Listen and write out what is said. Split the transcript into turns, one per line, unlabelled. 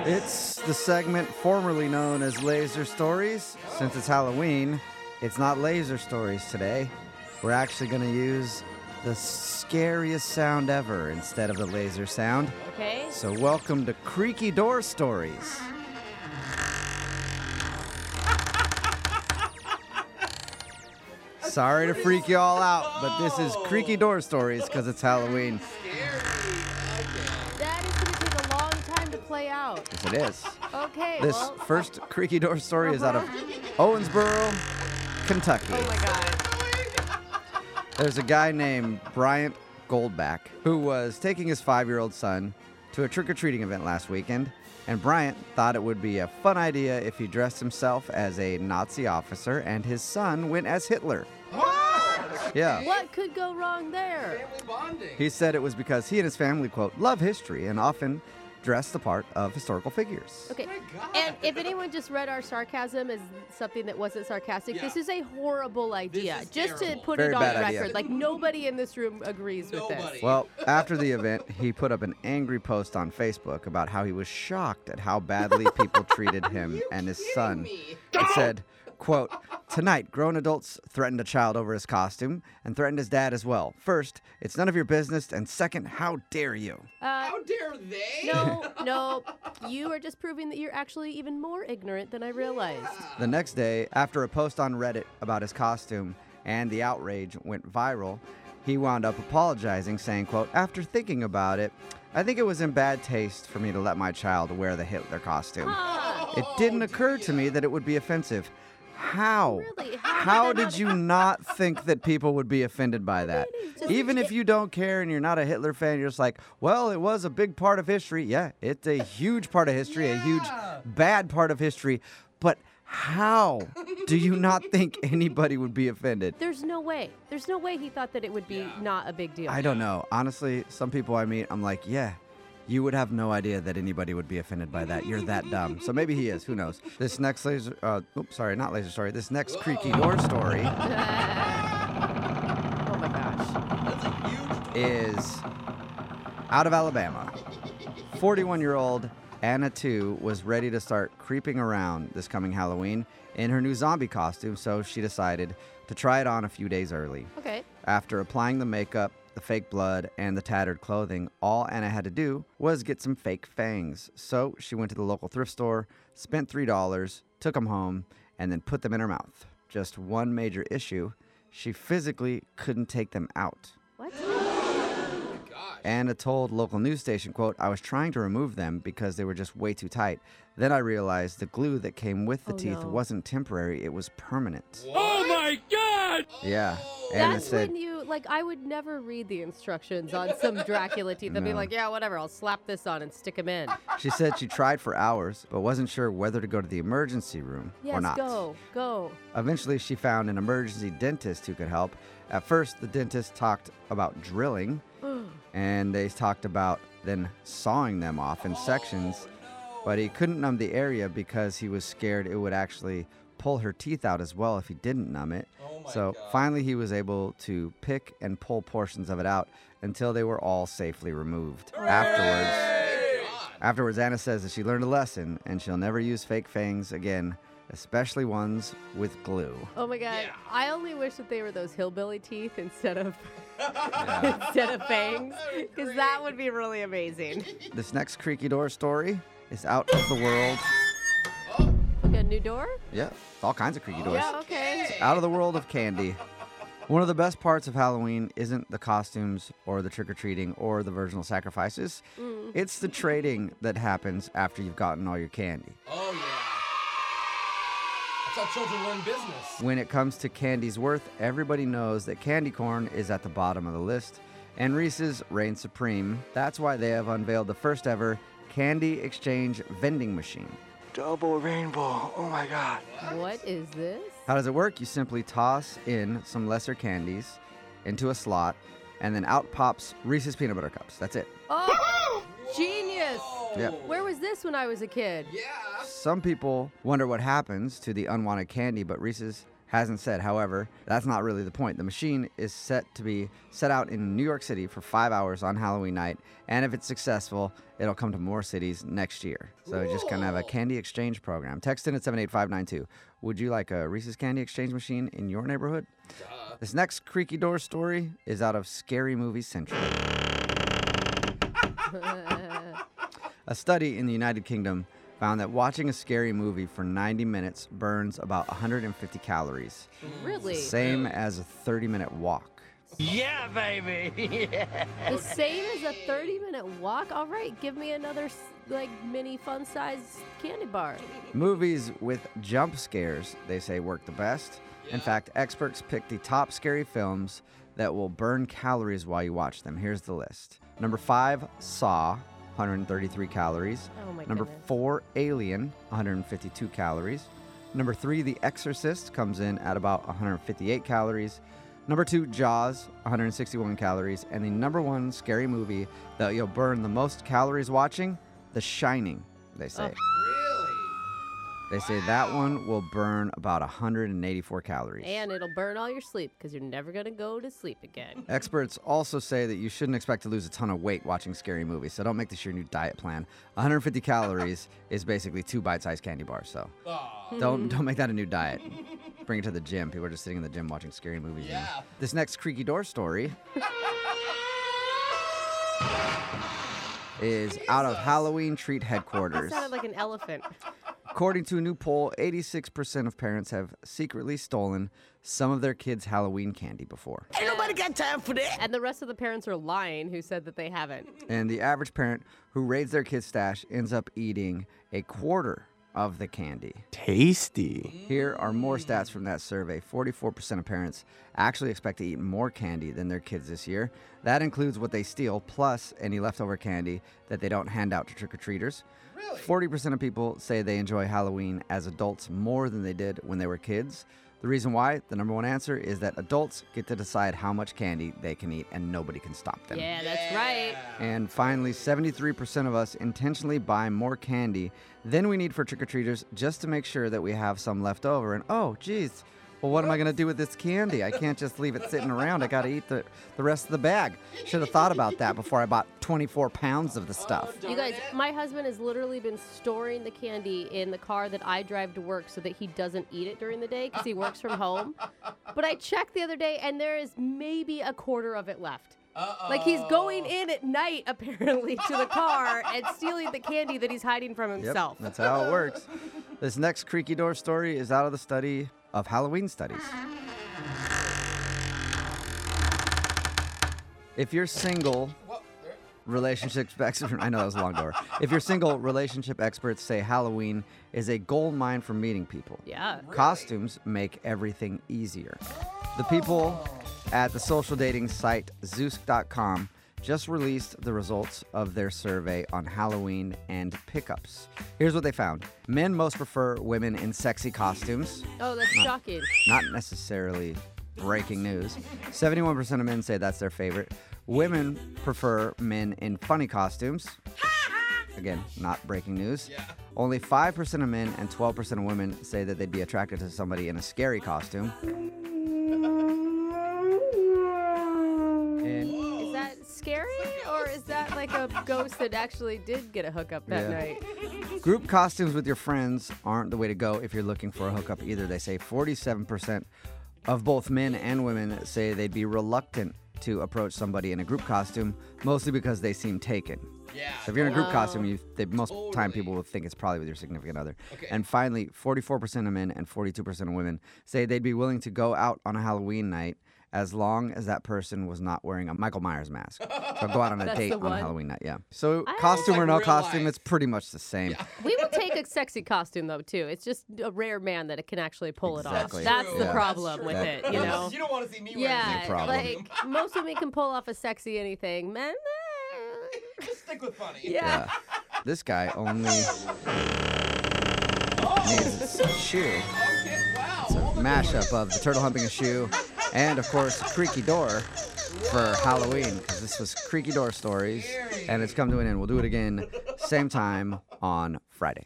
It's the segment formerly known as Laser Stories. Since it's Halloween, it's not Laser Stories today. We're actually going to use the scariest sound ever instead of the laser sound.
Okay.
So welcome to Creaky Door Stories. Sorry to freak you all out, but this is Creaky Door Stories because it's Halloween.
That is going to take a long time to play out.
Yes, it is.
Okay.
This first Creaky Door Story is out of Owensboro, Kentucky.
Oh my God.
There's a guy named Bryant Goldback who was taking his 5-year-old son to a trick-or-treating event last weekend, and Bryant thought it would be a fun idea if he dressed himself as a Nazi officer and his son went as Hitler. Yeah.
What could go wrong there?
Family bonding.
He said it was because he and his family, quote, love history and often dress the part of historical figures.
Okay.
Oh my God.
And if anyone just read our sarcasm as something that wasn't sarcastic,
Yeah.
this is a horrible idea.
is
Just
terrible.
to put
Very
it on
bad
the
idea.
record. Like, nobody in this room agrees with
Nobody.
this.
Well, after the event, he put up an angry post on Facebook about how he was shocked at how badly people treated him and his son. It said, quote, tonight, grown adults threatened a child over his costume and threatened his dad as well. First, it's none of your business, and second, how dare you?
How dare they?
No. You are just proving that you're actually even more ignorant than I realized.
The next day, after a post on Reddit about his costume and the outrage went viral, he wound up apologizing, saying, quote, after thinking about it, I think it was in bad taste for me to let my child wear the Hitler costume. It didn't occur to me that it would be offensive. How?
Really?
How did you not think that people would be offended by that? Even if you don't care and you're not a Hitler fan, you're just like, well, it was a big part of history. Yeah, it's a huge part of history, a huge bad part of history. But how do you not think anybody would be offended?
There's no way. There's no way he thought that it would be not a big deal.
I don't know. Honestly, some people I meet, I'm like, yeah, you would have no idea that anybody would be offended by that. You're that dumb. So maybe he is. Who knows? This next This next Creaky Door Story
Oh my gosh.
That's a huge
is out of Alabama. 41-year-old Anna 2 was ready to start creeping around this coming Halloween in her new zombie costume, so she decided to try it on a few days early.
Okay.
After applying the makeup, the fake blood, and the tattered clothing, all Anna had to do was get some fake fangs. So she went to the local thrift store, spent $3, took them home, and then put them in her mouth. Just one major issue, she physically couldn't take them out.
What?
gosh.
Anna told local news station, quote, I was trying to remove them because they were just way too tight. Then I realized the glue that came with the teeth
no.
wasn't temporary, it was permanent.
Oh my God!
Yeah. Anna
That's
said,
when you, like, I would never read the instructions on some Dracula teeth. I'd be
No.
like, yeah, whatever, I'll slap this on and stick them in.
she said she tried for hours, but wasn't sure whether to go to the emergency room or
Yes,
not.
go.
Eventually, she found an emergency dentist who could help. At first, the dentist talked about drilling, and they talked about then sawing them off in sections, but he couldn't numb the area because he was scared it would actually pull her teeth out as well if he didn't numb it.
Oh my
So
God.
finally, he was able to pick and pull portions of it out until they were all safely removed. Afterwards, Anna says that she learned a lesson and she'll never use fake fangs again, especially ones with glue.
Oh my God.
Yeah.
I only wish that they were those hillbilly teeth instead of instead of fangs, because that would be really amazing.
This next creaky door story is out of the world.
Okay, a new door?
Yeah, all kinds of creaky doors.
Yeah, okay.
Out of the world of candy. One of the best parts of Halloween isn't the costumes or the trick-or-treating or the virginal sacrifices. It's the trading that happens after you've gotten all your candy.
Oh, yeah. That's how children learn business.
When it comes to candy's worth, everybody knows that candy corn is at the bottom of the list, and Reese's reigns supreme. That's why they have unveiled the first ever candy exchange vending machine. Double rainbow. Oh my God.
What is this?
How does it work? You simply toss in some lesser candies into a slot, and then out pops Reese's peanut butter cups. That's it.
Oh, genius!
Yeah.
Where was this when I was a kid?
Yeah.
Some people wonder what happens to the unwanted candy, but Reese's hasn't said. However, that's not really the point. The machine is set to be set out in New York City for 5 hours on Halloween night, and if it's successful, it'll come to more cities next year. So just kind of have a candy exchange program. Text in at 78592. Would you like a Reese's Candy Exchange machine in your neighborhood? This next creaky door story is out of Scary Movie Central. A study in the United Kingdom found that watching a scary movie for 90 minutes burns about 150 calories.
Really?
Same as a 30-minute walk.
Yeah, baby.
The same as a 30-minute walk? All right, give me another mini fun-sized candy bar.
Movies with jump scares, they say, work the best. In fact, experts pick the top scary films that will burn calories while you watch them. Here's the list. Number 5, Saw, 133 calories.
Oh my
Number
goodness.
4, Alien, 152 calories. Number 3, The Exorcist, comes in at about 158 calories. Number 2, Jaws, 161 calories. And the number 1 scary movie that you'll burn the most calories watching, The Shining, they say.
Really?
They say that one will burn about 184 calories.
And it'll burn all your sleep because you're never going to go to sleep again.
Experts also say that you shouldn't expect to lose a ton of weight watching scary movies, so don't make this your new diet plan. 150 calories is basically 2 bite-sized candy bars, so don't make that a new diet. Bring it to the gym. People are just sitting in the gym watching scary movies.
Yeah.
This next creaky door story is out of Halloween Treat
That
headquarters.
sounded like an elephant.
According to a new poll, 86% of parents have secretly stolen some of their kids' Halloween candy before.
Ain't nobody got time for that.
And the rest of the parents are lying who said that they haven't.
And the average parent who raids their kid's stash ends up eating a quarter of the candy.
Tasty.
Here are more stats from that survey. 44% of parents actually expect to eat more candy than their kids this year. That includes what they steal, plus any leftover candy that they don't hand out to trick-or-treaters.
Really?
40% of people say they enjoy Halloween as adults more than they did when they were kids. The reason why, the number one answer, is that adults get to decide how much candy they can eat and nobody can stop them.
Yeah, that's right.
And finally, 73% of us intentionally buy more candy than we need for trick-or-treaters just to make sure that we have some left over. And oh, geez, well, what am I going to do with this candy? I can't just leave it sitting around. I got to eat the rest of the bag. Should have thought about that before I bought 24 pounds of the stuff.
You guys, my husband has literally been storing the candy in the car that I drive to work so that he doesn't eat it during the day because he works from home. But I checked the other day and there is maybe a quarter of it left. Like he's going in at night apparently to the car and stealing the candy that he's hiding from himself.
Yep, that's how it works. This next creaky door story is out of the study of Halloween studies. If you're single, relationship experts, I know that was a long door. If you're single, relationship experts say Halloween is a gold mine for meeting people.
Yeah.
Costumes make everything easier. The people at the social dating site Zoosk.com just released the results of their survey on Halloween and pickups. Here's what they found. Men most prefer women in sexy costumes.
Oh, that's shocking.
Not necessarily breaking news. 71% of men say that's their favorite. Women prefer men in funny costumes. Again, not breaking news.
Yeah.
Only 5% of men and 12% of women say that they'd be attracted to somebody in a scary costume. And
Is that scary or is that like a ghost that actually did get a hookup that
Yeah.
night?
group costumes with your friends aren't the way to go if you're looking for a hookup either. They say 47% of both men and women say they'd be reluctant to approach somebody in a group costume, mostly because they seem taken.
Yeah.
So if you're in a group
Wow.
costume, most time
Totally.
people will think it's probably with your significant other.
Okay.
And finally, 44% of men and 42% of women say they'd be willing to go out on a Halloween night as long as that person was not wearing a Michael Myers mask. So go out on a
That's
date
the
on a
one.
Halloween night, yeah. So
I-
costume
It's
or
like
no
real
costume,
life.
it's pretty much the same.
We will take a sexy costume though too. It's just a rare man that can actually pull
Exactly.
it off. That's
True.
the
Yeah.
problem
That's
with
true.
it,
That
you
is-
know.
You don't want to see me wearing
Yeah,
the
problem.
like most women can pull off a sexy anything. Men,
Just stick with funny.
yeah.
This guy only needs a shoe.
Okay, wow. All the
Mashup of the turtle humping a shoe and, of course, Creaky Door for Halloween, because this was Creaky Door Stories, and it's come to an end. We'll do it again same time on Friday.